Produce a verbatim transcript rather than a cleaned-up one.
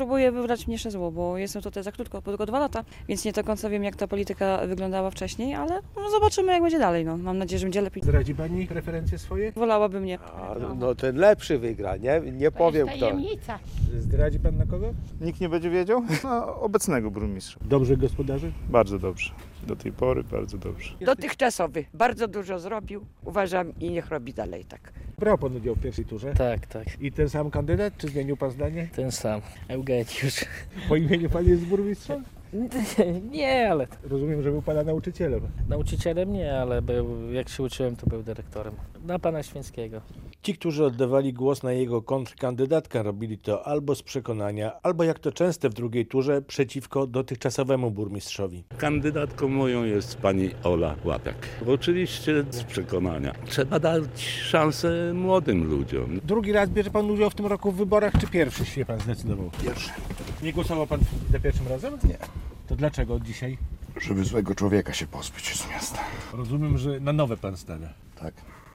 próbuje wybrać mniejsze zło, bo jestem tutaj za krótko, tylko dwa lata, więc nie do końca wiem, jak ta polityka wyglądała wcześniej, ale no, zobaczymy, jak będzie dalej. No. Mam nadzieję, że będzie lepiej. Zdradzi pani preferencje swoje? Wolałabym nie. A, no ten lepszy wygra, nie? Nie powiem kto. Tajemnica. Zdradzi pan na kogo? Nikt nie będzie wiedział? No, obecnego burmistrza. Dobrze gospodarzy? Bardzo dobrze. Do tej pory bardzo dobrze. Dotychczasowy. Bardzo dużo zrobił, uważam, i niech robi dalej tak. Brał pan udział w pierwszej turze? Tak, tak, I ten sam kandydat, czy zmienił pan zdanie? ten sam. Eugeniusz. Po imieniu pan jest burmistrzem? Nie, ale Rozumiem, że był pana nauczycielem. nauczycielem nie, ale był, jak się uczyłem, to był dyrektorem. Na pana Świńskiego. Ci, którzy oddawali głos na jego kontrkandydatkę, robili to albo z przekonania, albo jak to częste w drugiej turze, przeciwko dotychczasowemu burmistrzowi. Kandydatką moją jest pani Ola Łapiak. Oczywiście z przekonania. Trzeba dać szansę młodym ludziom. Drugi raz bierze pan udział w tym roku w wyborach, czy pierwszy się pan zdecydował? Pierwszy. Nie głosował pan za pierwszym razem? Nie. To dlaczego dzisiaj? Żeby złego człowieka się pozbyć z miasta. Rozumiem, że na nowe pan stawia. Tak.